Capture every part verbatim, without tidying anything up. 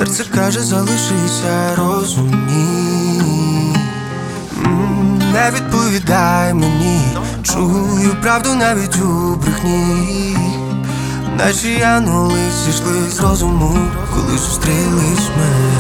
Серце каже, залишися, розум ні. М, Не відповідай мені, чую правду навіть у брехні. Наші янголи зійшли з розуму, коли зустрілись ми.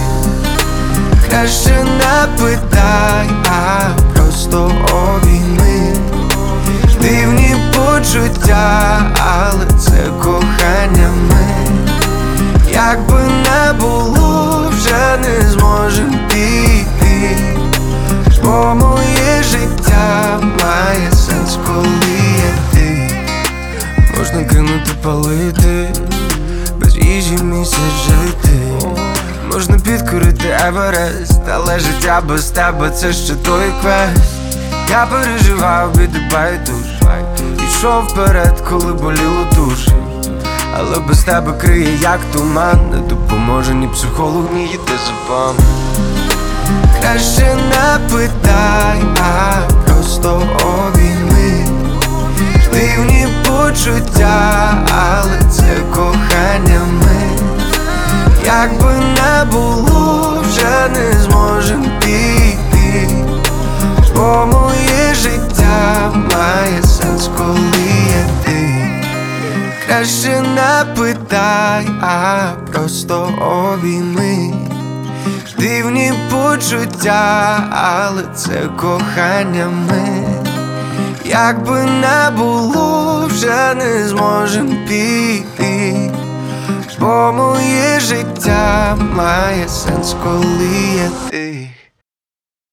Краще не питай, а просто обійми. Дивні почуття, але це кохання ми. Якби не було, вже не зможем піти. Бо моє життя має сенс, коли є ти. Можна кинути палити, без їжі місяць жити. Можна підкорити Еверест, але життя без тебе це ще той квест. Я переживав біди байдуже, йшов вперед, коли боліло дуже. Але без тебе криє, як туман. Не допоможе ні психолог, ні єдизабан. Краще не питай, а просто обійми. Дивні почуття, але це кохання ми. Якби не було, вже не зможем піти. Бо моє життя має сенс, коли є ти. Краще не питай, а просто обійми. Дивні почуття, але це кохання ми. Якби не було, вже не зможем піти. Бо моє життя має сенс, коли є ти.